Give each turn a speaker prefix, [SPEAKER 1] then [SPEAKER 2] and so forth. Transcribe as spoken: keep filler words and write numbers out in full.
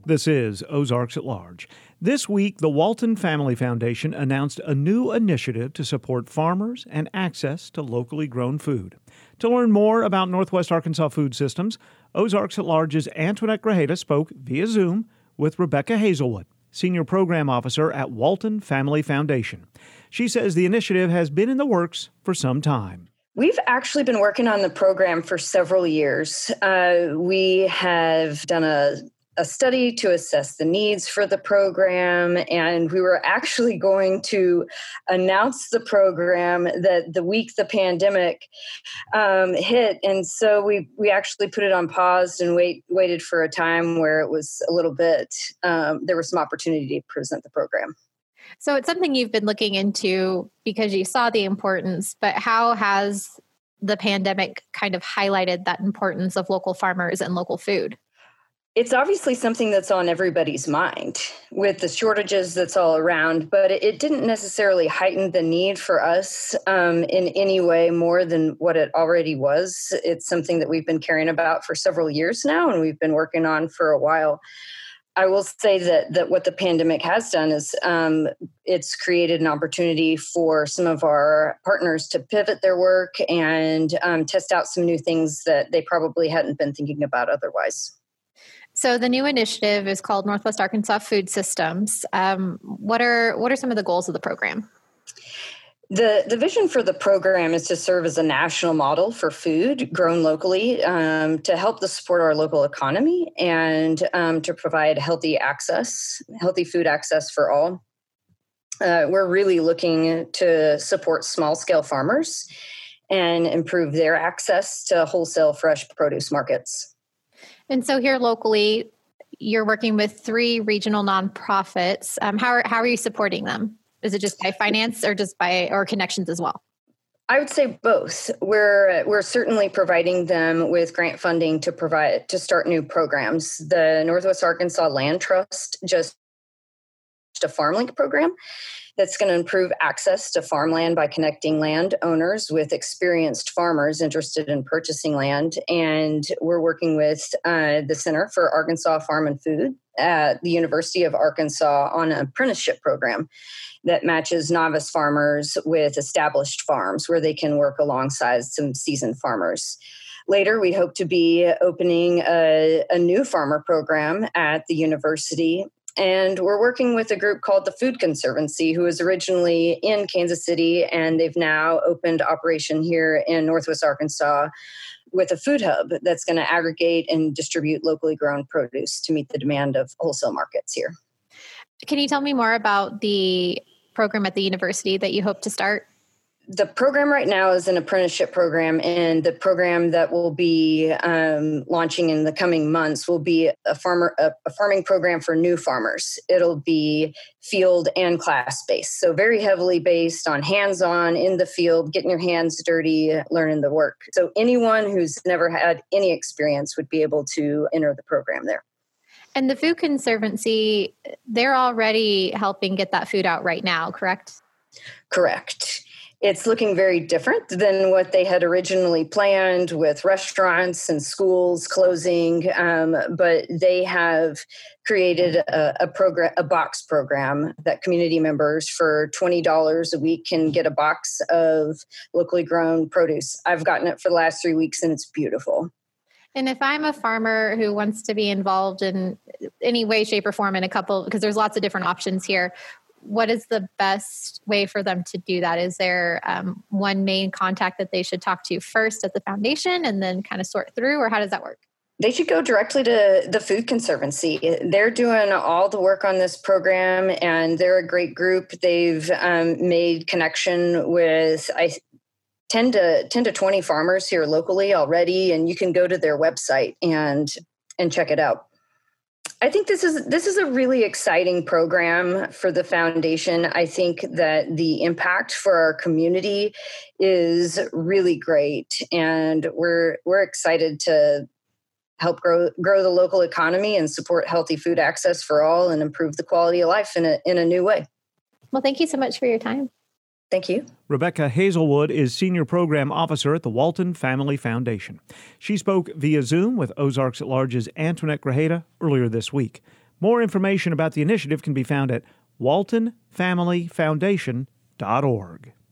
[SPEAKER 1] This is Ozarks at Large. This week, the Walton Family Foundation announced a new initiative to support farmers and access to locally grown food. To learn more about Northwest Arkansas Food Systems, Ozarks at Large's Antoinette Grajeda spoke via Zoom with Rebecca Hazelwood, Senior Program Officer at Walton Family Foundation. She says the initiative has been in the works for some time.
[SPEAKER 2] We've actually been working on the program for several years. Uh, we have done a a study to assess the needs for the program, and we were actually going to announce the program that the week the pandemic um, hit, and so we we actually put it on pause and wait waited for a time where it was a little bit um, there was some opportunity to present the program.
[SPEAKER 3] So it's something you've been looking into because you saw the importance, but how has the pandemic kind of highlighted that importance of local farmers and local food?
[SPEAKER 2] It's obviously something that's on everybody's mind with the shortages that's all around, but it didn't necessarily heighten the need for us um, in any way more than what it already was. It's something that we've been caring about for several years now, and we've been working on for a while. I will say that that what the pandemic has done is um, it's created an opportunity for some of our partners to pivot their work and um, test out some new things that they probably hadn't been thinking about otherwise.
[SPEAKER 3] So the new initiative is called Northwest Arkansas Food Systems. Um, what are what are some of the goals of the program?
[SPEAKER 2] The the vision for the program is to serve as a national model for food grown locally um, to help to support our local economy and um, to provide healthy access, healthy food access for all. Uh, we're really looking to support small scale farmers and improve their access to wholesale fresh produce markets.
[SPEAKER 3] And so here locally, you're working with three regional nonprofits. Um, how are, how are you supporting them? Is it just by finance or just by or connections as well?
[SPEAKER 2] I would say both. We're we're certainly providing them with grant funding to provide to start new programs. The Northwest Arkansas Land Trust just a FarmLink program that's going to improve access to farmland by connecting landowners with experienced farmers interested in purchasing land. And we're working with uh, the Center for Arkansas Farm and Food at the University of Arkansas on an apprenticeship program that matches novice farmers with established farms where they can work alongside some seasoned farmers. Later, we hope to be opening a, a new farmer program at the university. And we're working with a group called the Food Conservancy, who was originally in Kansas City, and they've now opened operation here in Northwest Arkansas with a food hub that's going to aggregate and distribute locally grown produce to meet the demand of wholesale markets here.
[SPEAKER 3] Can you tell me more about the program at the university that you hope to start?
[SPEAKER 2] The program right now is an apprenticeship program, and the program that will be um, launching in the coming months will be a farmer a, a farming program for new farmers. It'll be field and class based, so very heavily based on hands-on in the field, getting your hands dirty, learning the work. So anyone who's never had any experience would be able to enter the program there.
[SPEAKER 3] And the Food Conservancy, they're already helping get that food out right now, correct?
[SPEAKER 2] Correct. It's looking very different than what they had originally planned with restaurants and schools closing, um, but they have created a, a program, a box program that community members for twenty dollars a week can get a box of locally grown produce. I've gotten it for the last three weeks and it's beautiful.
[SPEAKER 3] And if I'm a farmer who wants to be involved in any way, shape, or form in a couple, because there's lots of different options here, what is the best way for them to do that? Is there um, one main contact that they should talk to first at the foundation and then kind of sort through, or how does that work?
[SPEAKER 2] They should go directly to the Food Conservancy. They're doing all the work on this program, and they're a great group. They've um, made connection with I, ten to twenty farmers here locally already, and you can go to their website and and check it out. I think this is this is a really exciting program for the foundation. I think that the impact for our community is really great, and we're we're excited to help grow grow the local economy and support healthy food access for all and improve the quality of life in a in a new way.
[SPEAKER 3] Well, thank you so much for your time.
[SPEAKER 2] Thank you.
[SPEAKER 1] Rebecca Hazelwood is Senior Program Officer at the Walton Family Foundation. She spoke via Zoom with Ozarks at Large's Antoinette Grajeda earlier this week. More information about the initiative can be found at walton family foundation dot org.